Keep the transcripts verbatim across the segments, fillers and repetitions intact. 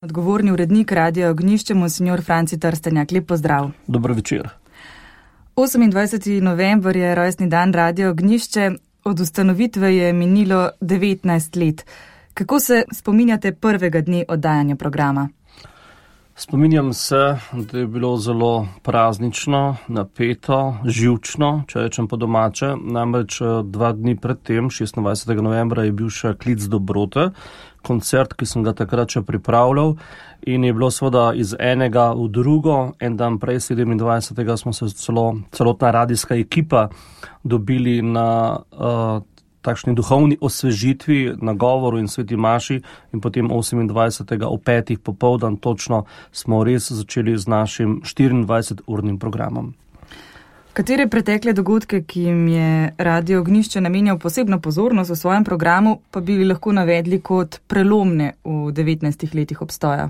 Odgovorni urednik Radia Ognjišče, monsignor Franci Trstenjak. Lep pozdrav. Dober večer. osemindvajseti november je rojstni dan Radia Ognjišče. Od ustanovitve je minilo devetnajst let. Kako se spominjate prvega dne oddajanja programa? Spominjam se, da je bilo zelo praznično, napeto, živčno, če rečem po domače. Namreč dva dni pred tem, šestindvajsetega novembra, je bil še Klic dobrote, koncert, ki sem ga takrat še pripravljal, in je bilo seveda iz enega v drugo. En dan prej, sedemindvajsetega smo se celo, celotna radijska ekipa dobili na uh, takšni duhovni osvežitvi, na govoru in sveti maši, in potem osemindvajsetega o petih popoldan točno smo res začeli z našim štiriindvajseturnim programom. Katere pretekle dogodke, ki jim je Radio Ognjišče namenjal posebno pozornost v svojem programu, pa bi lahko navedli kot prelomne v devetnajstih letih obstoja?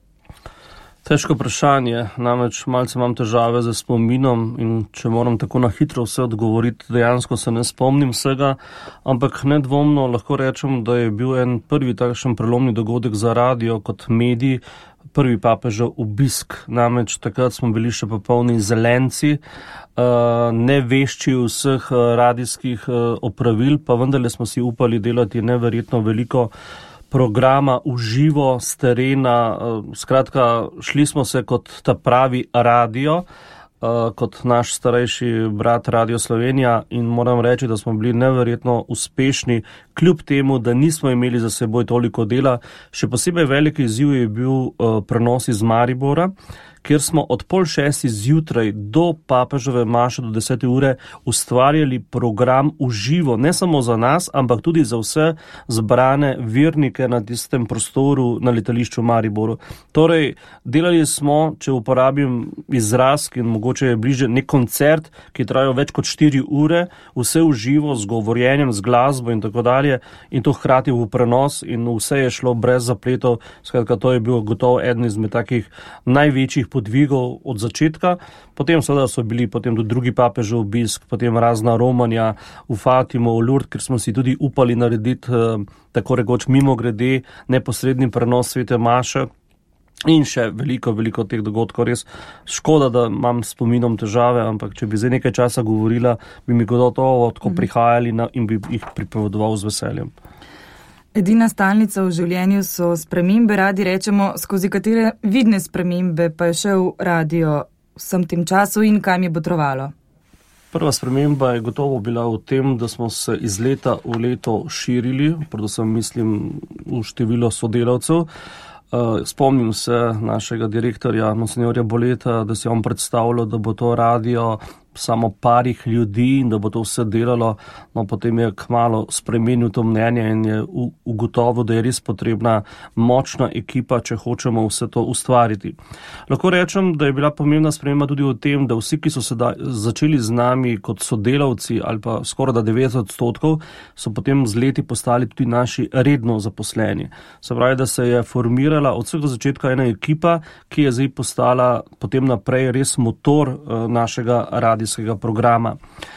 Težko vprašanje, namreč malce imam težave z spominom in če moram tako na hitro vse odgovoriti, dejansko se ne spomnim vsega, ampak nedvomno lahko rečem, da je bil en prvi takšen prelomni dogodek za radio kot medij, prvi papežev obisk. Namreč takrat smo bili še popolni zelenci, ne vešči vseh radijskih opravil, pa vendarle smo si upali delati neverjetno veliko programa v živo, s terena. Skratka, šli smo se kot ta pravi radio, kot naš starejši brat Radio Slovenija, in moram reči, da smo bili neverjetno uspešni, kljub temu, da nismo imeli za seboj toliko dela. Še posebej velik izziv je bil prenos iz Maribora, kjer smo od pol šesti zjutraj do papeževe maše do desete ure ustvarjali program v živo, ne samo za nas, ampak tudi za vse zbrane vernike na tistem prostoru na letališču v Mariboru. Torej, delali smo, če uporabim izraz, ki mogoče je bliže, nek koncert, ki trajajo več kot štiri ure, vse v živo, z govorjenjem, z glasbo in tako dalje, in to hkrati v prenos, in vse je šlo brez zapletov. Skratka, to je bil gotovo eden izmed takih največjih podvigov od začetka. Potem seveda so bili potem tudi drugi papežev obisk, potem razna romanja v Fatimo, v Lourdes, ker smo si tudi upali narediti eh, tako rekoč mimogrede neposredni prenos svete maše, in še veliko, veliko teh dogodkov. Res škoda, da imam s spominom težave, ampak če bi zdaj nekaj časa govorila, bi mi gotovo tako prihajali na, in bi jih pripovedoval z veseljem. Edina stalnica v življenju so spremembe, radi rečemo, skozi katere vidne spremembe pa je šel radio vsem tem času in kam je botrovalo? Prva sprememba je gotovo bila v tem, da smo se iz leta v leto širili, predvsem mislim v število sodelavcev. Spomnim se našega direktorja, monsinjorja Boleta, da si on predstavljal, da bo to radio samo parih ljudi in da bo to vse delalo, no potem je kmalu spremenil to mnenje in je ugotovil, da je res potrebna močna ekipa, če hočemo vse to ustvariti. Lahko rečem, da je bila pomembna sprememba tudi v tem, da vsi, ki so se da, začeli z nami kot sodelavci ali pa skoraj da devetdeset odstotkov, so potem z leti postali tudi naši redno zaposleni. Se pravi, da se je formirala od vsega začetka ena ekipa, ki je zdaj postala potem naprej res motor uh, našega radia programa.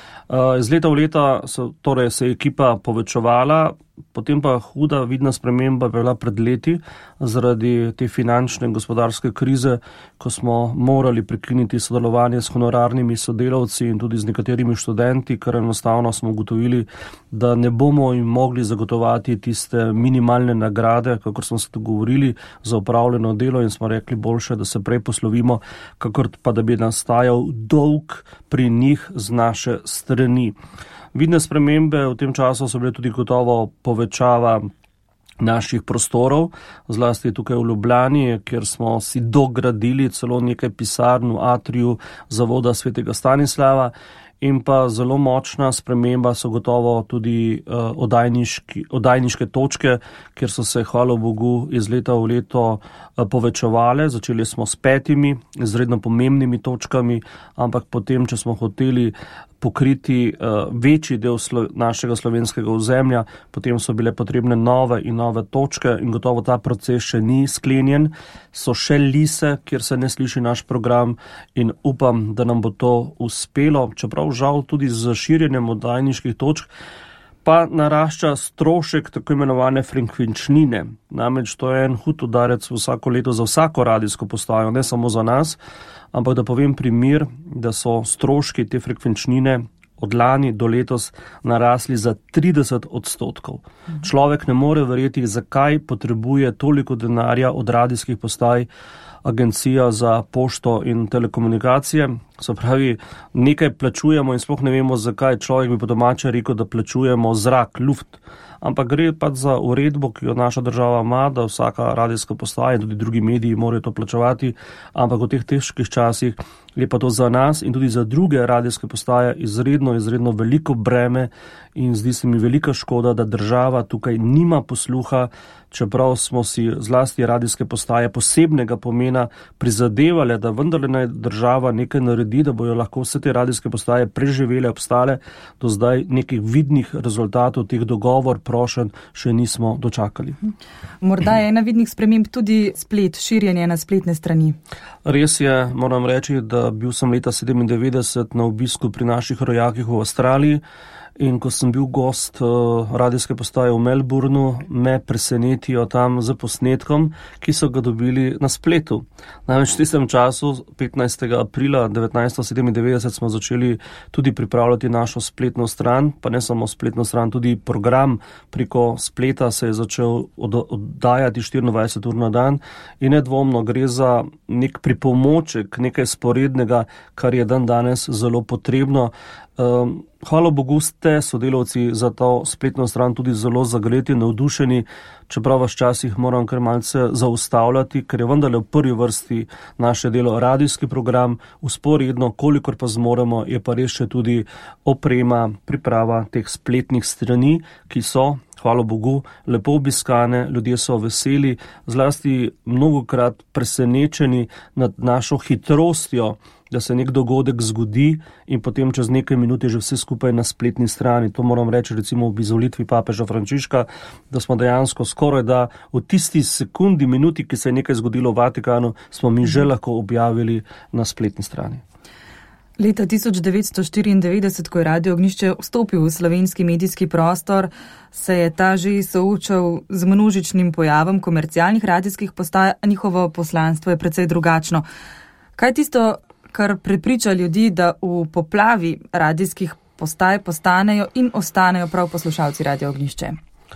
Iz leta v leta so, torej, se je ekipa povečevala, potem pa huda vidna sprememba bila pred leti zaradi te finančne in gospodarske krize, ko smo morali prekiniti sodelovanje s honorarnimi sodelavci in tudi z nekaterimi študenti, ker enostavno smo ugotovili, da ne bomo jim mogli zagotovati tiste minimalne nagrade, kakor smo se dogovorili za opravljeno delo, in smo rekli boljše, da se prej poslovimo, kakor pa da bi nastajal dolg pri njih z naše strani. Vidne spremembe v tem času so bile tudi gotovo povečava naših prostorov, zlasti tukaj v Ljubljani, kjer smo si dogradili celo nekaj pisarn v atriju zavoda svetega Stanislava, in pa zelo močna sprememba so gotovo tudi uh, oddajniški, oddajniške točke, kjer so se, hvala Bogu, iz leta v leto uh, povečevale. Začeli smo s petimi izredno pomembnimi točkami, ampak potem, če smo hoteli pokriti uh, večji del slo- našega slovenskega ozemlja, potem so bile potrebne nove in nove točke, in gotovo ta proces še ni sklenjen. So še lise, kjer se ne sliši naš program, in upam, da nam bo to uspelo, čeprav žal tudi z širjenjem oddajniških točk pa narašča strošek tako imenovane frekvenčnine. Namreč to je en hud udarec vsako leto za vsako radijsko postajo, ne samo za nas, ampak da povem primer, da so stroški te frekvenčnine od lani do letos narasli za trideset odstotkov. Človek ne more verjeti, zakaj potrebuje toliko denarja od radijskih postaj Agencija za pošto in telekomunikacije. Se pravi, nekaj plačujemo in sploh ne vemo, zakaj. Človek bi po domače rekel, da plačujemo zrak, luft. Ampak gre pa za uredbo, ki jo naša država ima, da vsaka radijska postaja in tudi drugi mediji morajo to plačevati, ampak v teh težkih časih je pa to za nas in tudi za druge radijske postaje izredno, izredno veliko breme in zdi se mi velika škoda, da država tukaj nima posluha, čeprav smo si zlasti radijske postaje posebnega pomena prizadevali, da vendarle naj država nekaj naredi, da bojo lahko vse te radijske postaje preživele, obstale. Do zdaj nekih vidnih rezultatov teh dogovor, prošenj še nismo dočakali. Morda je ena vidnih sprememb tudi splet, širjenje na spletne strani. Res je, moram reči, da bil sem leta sedemindevetdeset na obisku pri naših rojakih v Avstraliji. In ko sem bil gost uh, radijske postaje v Melbourneu, me presenetijo tam z posnetkom, ki so ga dobili na spletu. Namreč v tistem času, petnajstega aprila devetnajststo sedemindevetdeset, smo začeli tudi pripravljati našo spletno stran, pa ne samo spletno stran, tudi program preko spleta se je začel od, oddajati štiriindvajset ur na dan in nedvomno gre za nek pripomoček, nekaj sporednega, kar je dan danes zelo potrebno. Um, hvala Bogu ste sodelavci za to spletno stran tudi zelo zagreti, navdušeni, čeprav vas časih moram kar malce zaustavljati, ker je vendarle v prvi vrsti naše delo radijski program, usporedno, kolikor pa zmoremo, je pa res še tudi oprema, priprava teh spletnih strani, ki so, hvala Bogu, lepo obiskane, ljudje so veseli, zlasti mnogokrat presenečeni nad našo hitrostjo, da se nek dogodek zgodi in potem čez nekaj minut je že vse skupaj na spletni strani. To moram reči recimo ob izvolitvi papeža Frančiška, da smo dejansko skoraj da v tisti sekundi, minuti, ki se je nekaj zgodilo v Vatikanu, smo mi že lahko objavili na spletni strani. Leta tisoč devetsto štiriindevetdeset, ko je Radio Ognjišče vstopil v slovenski medijski prostor, se je ta že soočal z množičnim pojavom komercialnih radijskih postaj, a njihovo poslanstvo je precej drugačno. Kaj tisto, kar prepriča ljudi, da v poplavi radijskih postaj postanejo in ostanejo prav poslušalci Radio Ognjišče?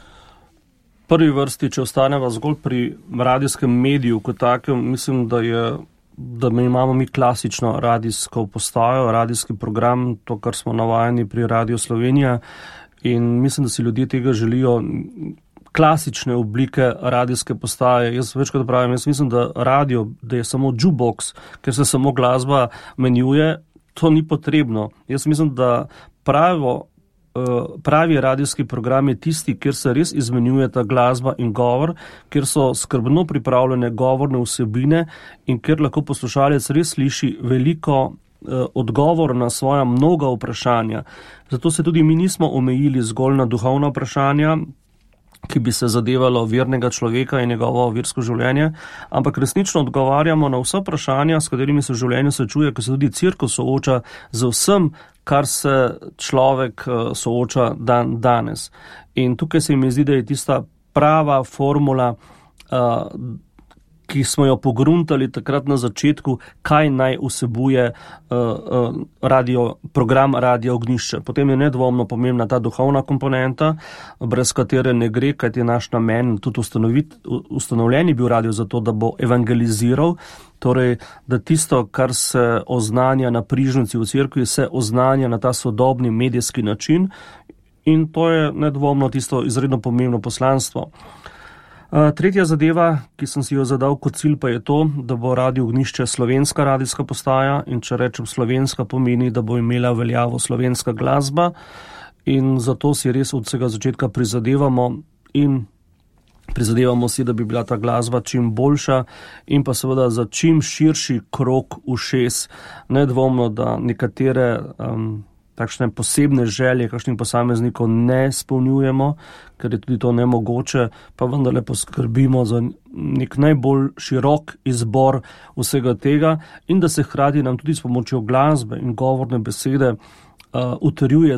Prvi vrsti, če ostaneva zgolj pri radijskem mediju kot takem, mislim, da je da imamo mi klasično radijsko postajo, radijski program, to, kar smo navajeni pri Radio Slovenija, in mislim, da si ljudje tega želijo klasične oblike radijske postaje. Jaz večkrat pravim, jaz mislim, da radio, da je samo jukebox, ker se samo glasba menjuje, to ni potrebno. Jaz mislim, da pravo, pravi radijski program je tisti, kjer se res izmenjuje ta glasba in govor, kjer so skrbno pripravljene govorne vsebine in kjer lahko poslušalec res sliši veliko odgovor na svoja mnoga vprašanja. Zato se tudi mi nismo omejili zgolj na duhovna vprašanja, ki bi se zadevalo vernega človeka in njegovo versko življenje, ampak resnično odgovarjamo na vsa vprašanja, s katerimi se v življenju srečuje, ker se tudi cerkev sooča z vsem, kar se človek sooča dan danes. In tukaj se mi zdi, da je tista prava formula, ki smo jo pogruntali takrat na začetku, kaj naj vsebuje uh, uh, radio, program Radio Ognjišče. Potem je nedvomno pomembna ta duhovna komponenta, brez katere ne gre, kajti naš namen, tudi ustanovljen je bil radio zato, da bo evangeliziral, torej, da tisto, kar se oznanja na prižnici v cerkvi, se oznanja na ta sodobni medijski način in to je nedvomno tisto izredno pomembno poslanstvo. Tretja zadeva, ki sem si jo zadal kot cilj, pa je to, da bo Radio Ognjišče slovenska radijska postaja in če rečem slovenska, pomeni, da bo imela veljavo slovenska glasba in zato si res od vsega začetka prizadevamo in prizadevamo si, da bi bila ta glasba čim boljša in pa seveda za čim širši krog ušes. Nedvomno, da nekatere um, takšne posebne želje kakšnih posameznikov ne spolnjujemo, ker je tudi to nemogoče, pa vendarle poskrbimo za nek najbolj širok izbor vsega tega in da se hkrati nam tudi s pomočjo glasbe in govorne besede uh, utrjuje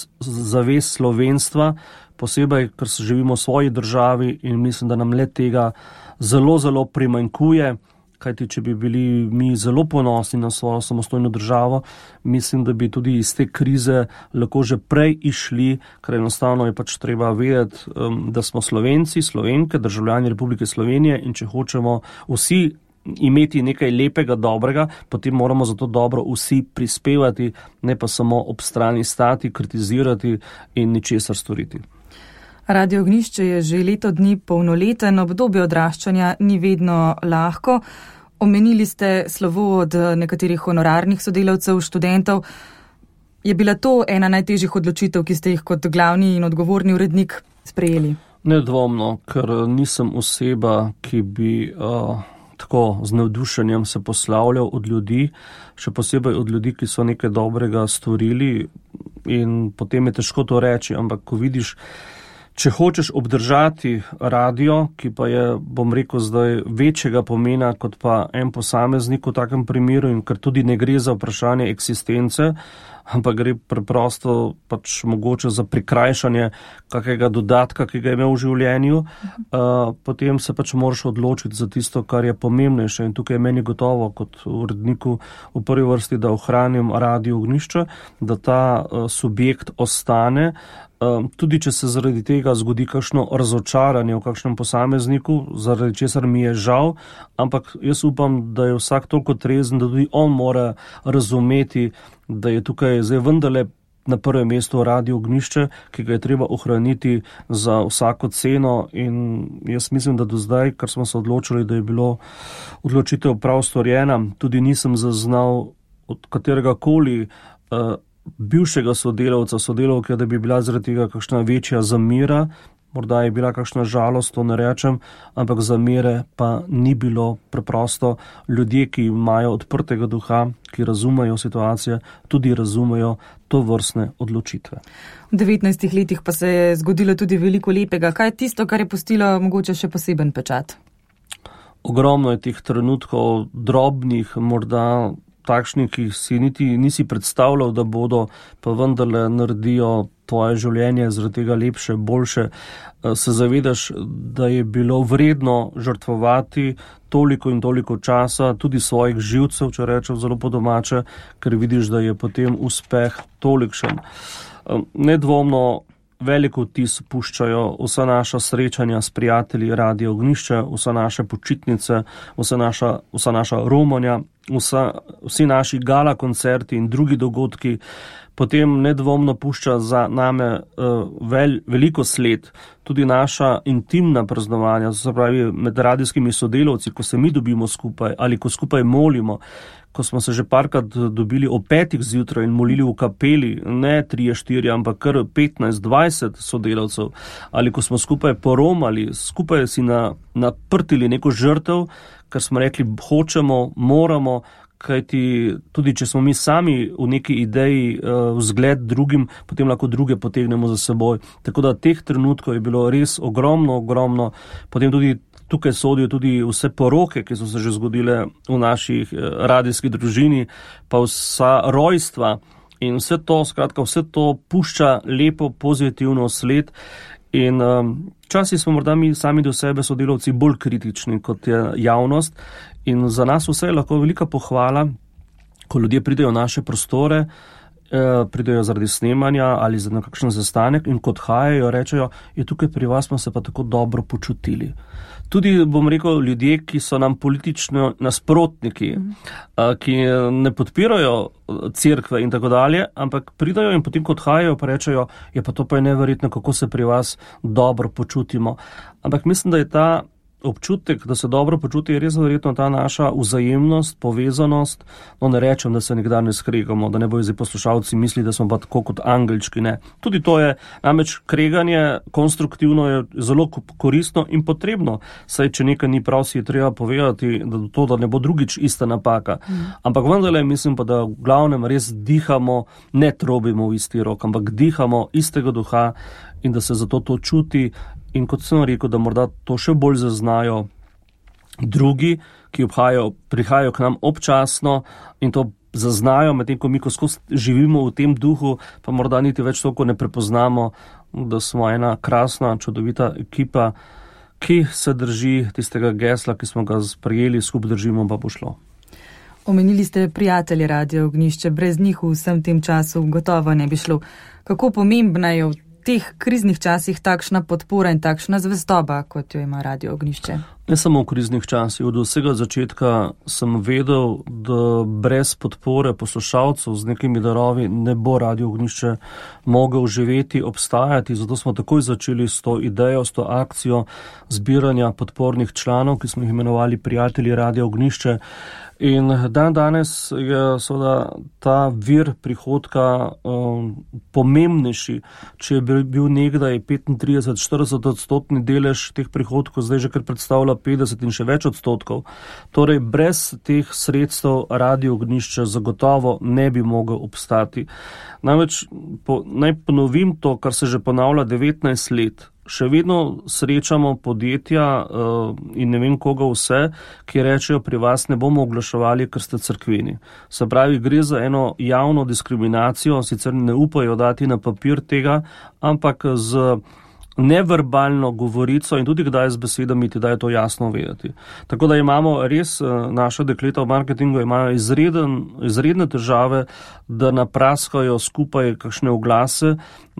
zavest slovenstva, posebej, ker se živimo v svoji državi in mislim, da nam le tega zelo, zelo primanjkuje. Kajti, če bi bili mi zelo ponosni na svojo samostojno državo, mislim, da bi tudi iz te krize lahko že prej išli, ker enostavno je pač treba vedeti, da smo Slovenci, Slovenke, državljani Republike Slovenije in če hočemo vsi imeti nekaj lepega, dobrega, potem moramo za to dobro vsi prispevati, ne pa samo ob strani stati, kritizirati in ničesar storiti. Radio Ognjišče je že leto dni polnoleten, obdobje odraščanja ni vedno lahko. Omenili ste slovo od nekaterih honorarnih sodelavcev, študentov. Je bila to ena najtežjih odločitev, ki ste jih kot glavni in odgovorni urednik sprejeli? Nedvomno, ker nisem oseba, ki bi uh, tako z navdušenjem se poslavljal od ljudi, še posebej od ljudi, ki so nekaj dobrega storili in potem je težko to reči, ampak ko vidiš, če hočeš obdržati radio, ki pa je, bom rekel, zdaj večjega pomena kot pa en posameznik v takem primeru in ker tudi ne gre za vprašanje eksistence, ampak gre preprosto pač mogoče za prikrajšanje kakega dodatka, ki ga je imel v življenju, uh, potem se pač moraš odločiti za tisto, kar je pomembnejše in tukaj je meni gotovo kot uredniku v prvi vrsti, da ohranim Radio Ognjišče, da ta uh, subjekt ostane. Tudi če se zaradi tega zgodi kakšno razočaranje v kakšnem posamezniku, zaradi česar mi je žal, ampak jaz upam, da je vsak toliko trezen, da tudi on mora razumeti, da je tukaj zdaj vendarle na prvem mestu Radio Ognjišče, ki ga je treba ohraniti za vsako ceno in jaz mislim, da do zdaj, kar smo se odločili, da je bilo odločitev prav storjena, tudi nisem zaznal od katerega koli uh, bivšega sodelavca, sodelavke, da bi bila zaradi tega kakšna večja zamera, morda je bila kakšna žalost, to ne rečem, ampak zamere pa ni bilo. Preprosto ljudje, ki imajo odprtega duha, ki razumejo situacije, tudi razumejo to vrstne odločitve. V devetnajstih letih pa se je zgodilo tudi veliko lepega. Kaj je tisto, kar je pustilo mogoče še poseben pečat? Ogromno je teh trenutkov, drobnih, morda takšni, ki si niti nisi predstavljal, da bodo, pa vendarle naredijo tvoje življenje zaradi tega lepše, boljše. Se zavedaš, da je bilo vredno žrtvovati toliko in toliko časa, tudi svojih živcev, če rečem zelo po domače, ker vidiš, da je potem uspeh tolikšen. Nedvomno veliko vtis puščajo vsa naša srečanja s prijatelji Radio Ognjišče, vsa naše počitnice, vsa naša, vsa naša romanja, vsa, vsi naši gala koncerti in drugi dogodki. Potem nedvomno pušča za name uh, vel, veliko sled, tudi naša intimna praznovanja, se pravi med radijskimi sodelavci, ko se mi dobimo skupaj ali ko skupaj molimo, ko smo se že parkrat dobili o petih zjutraj in molili v kapeli, ne trije, štiri, ampak kar petnajst, dvajset sodelavcev, ali ko smo skupaj poromali, skupaj si na, naprtili neko žrtev, ker smo rekli, hočemo, moramo, kajti tudi če smo mi sami v neki ideji uh, vzgled drugim, potem lahko druge potegnemo za seboj. Tako da teh trenutkov je bilo res ogromno, ogromno. Potem tudi tukaj sodijo tudi vse poroke, ki so se že zgodile v naših uh, radijski družini, pa vsa rojstva in vse to, skratka, vse to pušča lepo pozitivno sled. In včasih um, smo morda mi sami do sebe sodelavci bolj kritični kot je javnost in za nas vse je lahko velika pohvala, ko ljudje pridejo v naše prostore, eh, pridejo zaradi snemanja ali za nekakšen sestanek in kot hajajo, rečejo, je tukaj pri vas smo se pa tako dobro počutili. Tudi, bom rekel, ljudje, ki so nam politično nasprotniki, mm. uh, ki ne podpirajo cerkve in tako dalje, ampak pridajo in potem kot hajajo pa rečejo, je pa to pa je neverjetno, kako se pri vas dobro počutimo. Ampak mislim, da je ta občutek, da se dobro počuti, je res verjetno ta naša vzajemnost, povezanost. No, ne rečem, da se nikdar ne skregamo, da ne bojo zdaj poslušalci misli, da smo pa tako kot angelčki, ne. Tudi to je, namreč kreganje konstruktivno je zelo koristno in potrebno, saj če nekaj ni prav, si je treba povedati, da to, da ne bo drugič ista napaka. Mm. Ampak vendarle mislim pa, da v glavnem res dihamo, ne trobimo v isti rok, ampak dihamo istega duha in da se zato to čuti. In kot sem rekel, da morda to še bolj zaznajo drugi, ki obhajajo, prihajajo k nam občasno in to zaznajo, medtem ko mi, ko skozi živimo v tem duhu, pa morda niti več toliko ne prepoznamo, da smo ena krasna, čudovita ekipa, ki se drži tistega gesla, ki smo ga sprejeli, skupaj držimo, pa bo šlo. Omenili ste prijatelje Radio Ognjišče, brez njih v vsem tem času gotovo ne bi šlo. Kako pomembna je v teh kriznih časih takšna podpora in takšna zvestoba, kot jo ima Radio Ognjišče? Ne samo v kriznih časih. Od vsega začetka sem vedel, da brez podpore poslušalcev z nekimi darovi ne bo Radio Ognjišče mogel živeti, obstajati. Zato smo takoj začeli s to idejo, s to akcijo zbiranja podpornih članov, ki smo jih imenovali prijatelji Radio Ognjišče. In dan danes je seveda ta vir prihodka um, pomembnejši. Če je bil nekdaj petintrideset do štirideset odstotni delež teh prihodkov, zdaj že kar predstavlja petdeset in še več odstotkov. Torej, brez teh sredstev Radio Ognjišče zagotovo ne bi mogel obstati. Namreč, po, naj ponovim to, kar se že ponavlja devetnajst let. Še vedno srečamo podjetja uh, in ne vem koga vse, ki rečejo, pri vas ne bomo oglaševali, ker ste cerkveni. Se pravi, gre za eno javno diskriminacijo, sicer ne upajo dati na papir tega, ampak z neverbalno govorico in tudi kdaj z besedami ti daje to jasno vedeti. Tako da imamo res, naša dekleta v marketingu imajo izreden, izredne težave, da napraskajo skupaj kakšne oglase,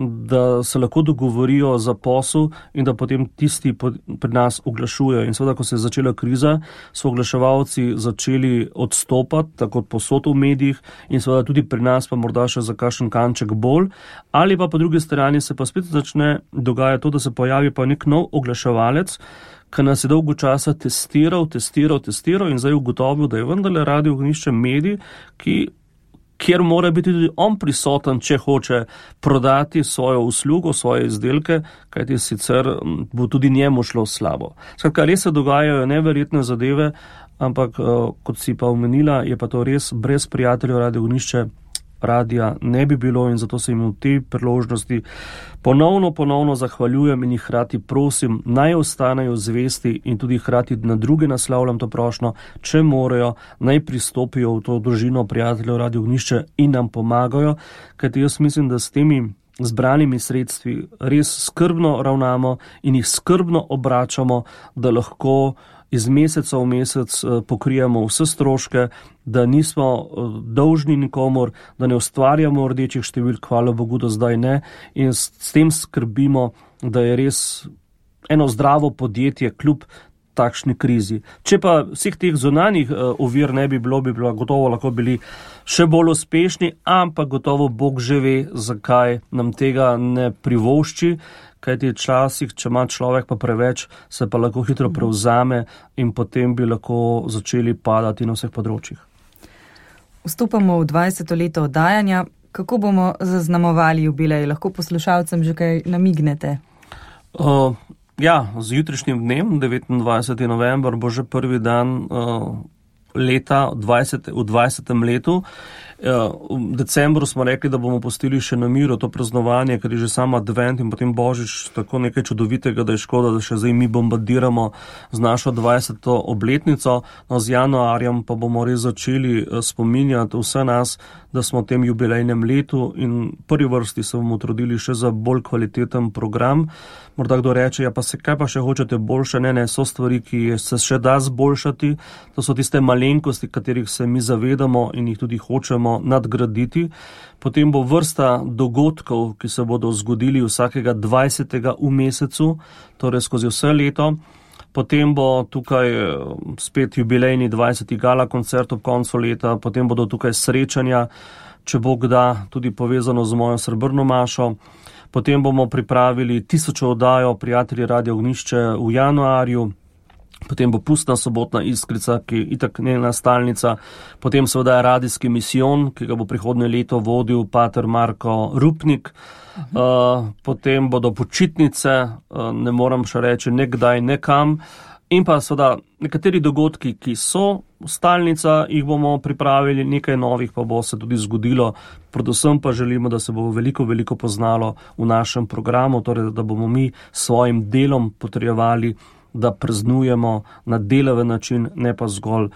da se lahko dogovorijo za posel in da potem tisti pri nas oglašujejo. In seveda, ko se je začela kriza, so oglaševalci začeli odstopati, tako posod v medijih in seveda tudi pri nas pa morda še za kakšen kanček bolj. Ali pa po drugi strani se pa spet začne dogajati to, da se pojavi pa nek nov oglaševalec, ki nas je dolgo časa testiral, testiral, testiral in zdaj ugotovil, da je vendarle Radio Ognjišče medij, ki kjer mora biti tudi on prisoten, če hoče prodati svojo uslugo, svoje izdelke, kajti sicer bo tudi njemu šlo slabo. Skratka, res se dogajajo neverjetne zadeve, ampak kot si pa omenila, je pa to res brez prijateljev Radio Ognjišče radija ne bi bilo in zato se jim v tej priložnosti ponovno, ponovno zahvaljujem in jih hkrati prosim, naj ostanejo zvesti in tudi hkrati na druge naslavljam to prošnjo, če morajo, naj pristopijo v to družino prijateljev Radio Ognjišče in nam pomagajo, kajti jaz mislim, da s temi zbranimi sredstvi res skrbno ravnamo in jih skrbno obračamo, da lahko iz meseca v mesec pokrijemo vse stroške, da nismo dolžni nikomor, da ne ustvarjamo rdečih številk, hvala Bogu, da zdaj ne, in s, s tem skrbimo, da je res eno zdravo podjetje kljub takšni krizi. Če pa vseh teh zunanjih ovir ne bi bilo, bi bilo gotovo lahko bili še bolj uspešni, ampak gotovo Bog že ve, zakaj nam tega ne privošči, kajti časih, če ima človek pa preveč, se pa lahko hitro prevzame in potem bi lahko začeli padati na vseh področjih. Vstopamo v dvajseto leto oddajanja. Kako bomo zaznamovali jubilej? Lahko poslušalcem že kaj namignete? Uh, ja, z jutrišnjim dnem, devetindvajseti november, bo že prvi dan uh, leta dvajset, v dvajsetem letu. V decembru smo rekli, da bomo pustili še na miru to praznovanje, ker je že sam advent in potem božič tako nekaj čudovitega, da je škoda, da še zdaj mi bombardiramo z našo dvajseto obletnico. No, z januarjem pa bomo res začeli spominjati vse nas, da smo v tem jubilejnem letu in prvi vrsti se bomo trudili še za bolj kvaliteten program. Morda kdo reče, ja pa se kaj pa še hočete boljše? Ne, ne, so stvari, ki se še da zboljšati. To so tiste malenkosti, katerih se mi zavedamo in jih tudi hočemo nadgraditi. Potem bo vrsta dogodkov, ki se bodo zgodili vsakega dvajsetega v mesecu, torej skozi vse leto. Potem bo tukaj spet jubilejni dvajseti gala koncert ob koncu leta, potem bodo tukaj srečanja, če Bog da, tudi povezano z mojo srebrno mašo. Potem bomo pripravili tisočo oddajo Prijatelji Radio Ognjišče v januarju. Potem bo pustna sobotna iskrica, ki je itak njena stalnica. Potem seveda je radijski misijon, ki ga bo prihodnje leto vodil pater Marko Rupnik. Uh-huh. Uh, potem bodo počitnice, uh, ne moram še reči nekdaj, nekam. In pa seveda nekateri dogodki, ki so stalnica, jih bomo pripravili, nekaj novih pa bo se tudi zgodilo. Predvsem pa želimo, da se bo veliko, veliko poznalo v našem programu, torej da bomo mi svojim delom potrjevali, da praznujemo na delaven način, ne pa zgolj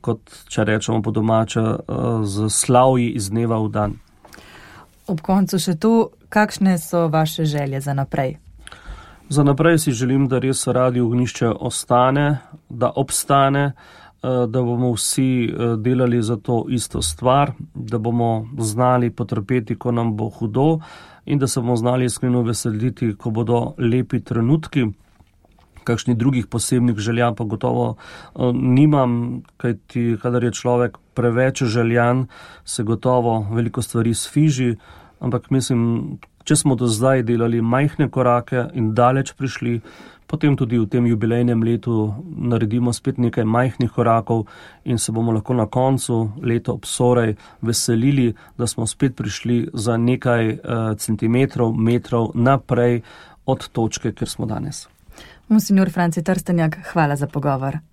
kot če rečemo po domače, z slavji iz dneva v dan. Ob koncu še to, kakšne so vaše želje za naprej? Za naprej si želim, da res Radio Ognjišče ostane, da obstane, da bomo vsi delali za to isto stvar, da bomo znali potrpeti, ko nam bo hudo in da se bomo znali iskreno veseliti, ko bodo lepi trenutki. Kakšnih drugih posebnih želja pa gotovo nimam, kajti kadar je človek preveč željan, se gotovo veliko stvari sfiži, ampak mislim, če smo do zdaj delali majhne korake in daleč prišli, potem tudi v tem jubilejnem letu naredimo spet nekaj majhnih korakov in se bomo lahko na koncu leta obsorej veselili, da smo spet prišli za nekaj eh, centimetrov, metrov naprej od točke, kjer smo danes. Monsignor Franci Trstenjak, hvala za pogovor.